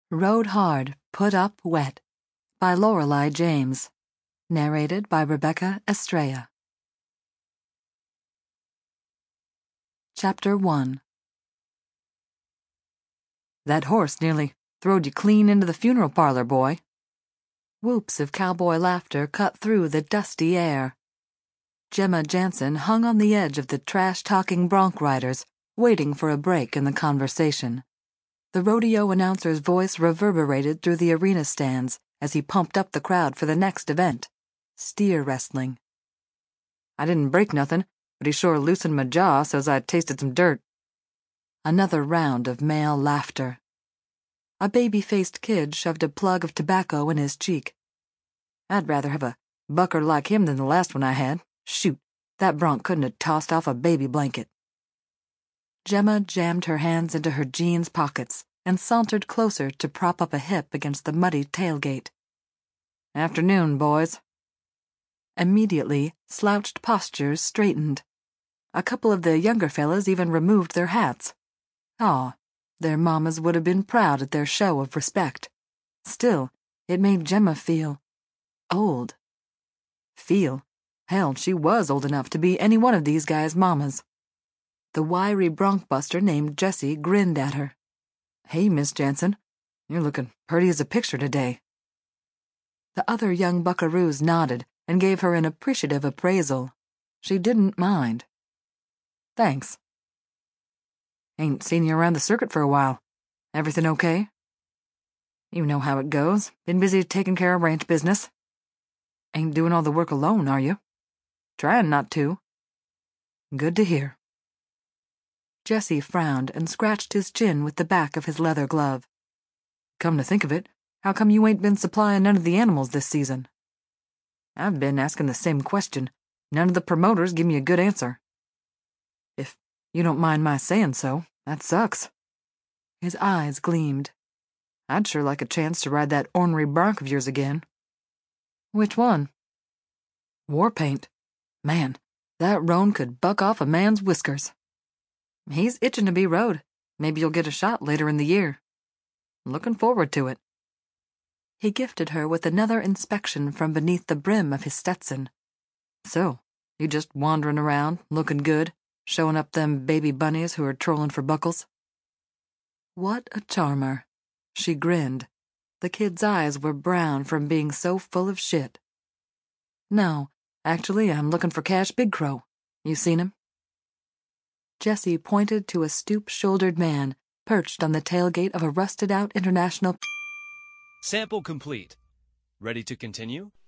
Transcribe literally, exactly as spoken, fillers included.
Rode Hard, Put Up Wet by Lorelei James. Narrated by Rebecca Estrella. Chapter one. That horse nearly throwed you clean into the funeral parlor, boy. Whoops of cowboy laughter cut through the dusty air. Gemma Jansen hung on the edge of the trash-talking bronc riders, waiting for a break in the conversation. The rodeo announcer's voice reverberated through the arena stands as he pumped up the crowd for the next event, steer wrestling. I didn't break nothing, but he sure loosened my jaw so's I tasted some dirt. Another round of male laughter. A baby-faced kid shoved a plug of tobacco in his cheek. I'd rather have a bucker like him than the last one I had. Shoot, that bronc couldn't have tossed off a baby blanket. Gemma jammed her hands into her jeans pockets and sauntered closer to prop up a hip against the muddy tailgate. Afternoon, boys. Immediately, slouched postures straightened. A couple of the younger fellas even removed their hats. Aw, their mamas would have been proud at their show of respect. Still, it made Gemma feel old. Feel? Hell, she was old enough to be any one of these guys' mamas. The wiry bronc buster named Jessie grinned at her. Hey, Miss Jansen, you're looking pretty as a picture today. The other young buckaroos nodded and gave her an appreciative appraisal. She didn't mind. Thanks. Ain't seen you around the circuit for a while. Everything okay? You know how it goes. Been busy taking care of ranch business. Ain't doing all the work alone, are you? Trying not to. Good to hear. Jessie frowned and scratched his chin with the back of his leather glove. Come to think of it, how come you ain't been supplying none of the animals this season? I've been asking the same question. None of the promoters give me a good answer. If you don't mind my saying so, that sucks. His eyes gleamed. I'd sure like a chance to ride that ornery bronc of yours again. Which one? Warpaint. Man, that roan could buck off a man's whiskers. He's itching to be rode. Maybe you'll get a shot later in the year. Looking forward to it. He gifted her with another inspection from beneath the brim of his Stetson. So, you just wandering around, looking good, showing up them baby bunnies who are trolling for buckles? What a charmer. She grinned. The kid's eyes were brown from being so full of shit. No, actually, I'm looking for Cash Big Crow. You seen him? Jessie pointed to a stoop-shouldered man perched on the tailgate of a rusted-out International. Sample complete. Ready to continue?